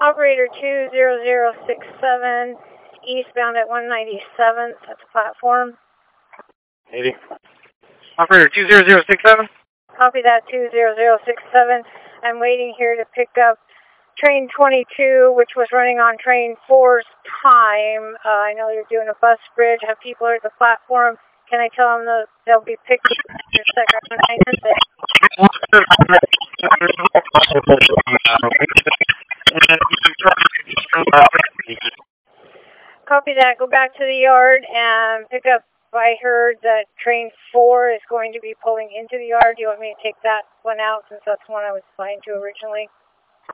Operator 20067, eastbound at 197th at the platform. 80. Operator 20067. Copy that, 20067. I'm waiting here to pick up train 22, which was running on train 4's time. I know they're doing a bus bridge, have people at the platform. Can I tell them that they'll be picked up in a second? Copy that. Go back to the yard and pick up. I heard that train 4 is going to be pulling into the yard. Do you want me to take that one out since that's the one I was assigned to originally?